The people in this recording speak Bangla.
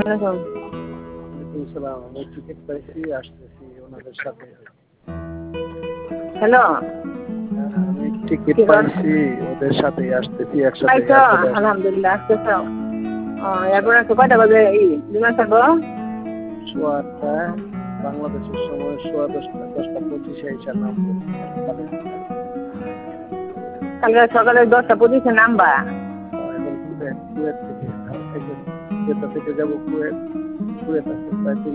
আলাইকুম। ওয়ালাইকুম সালাম। আমি টিকিট পাইছি, আসতেছি ওনাদের সাথে। হ্যালো, আমি টিকিট কি করেন? পাইছি, ওদের সাথেই আসতেছি, একসাথে পাইছো? এয়ারপোর্টে আসতেছি। আলহামদুলিল্লাহ আসতেছো। এরপর আছে কয়টা বাজে বিমান থাকবো? সোয়া আটটায় বাংলাদেশের সময়, সোয়া 10টা 10টা 25 নামবো। কালকে সকালে 10টা 25 নামবা। এখন কুয়েত থেকে জেদ্দা থেকে যাবো কুয়েত। কুয়েত আছে প্রায়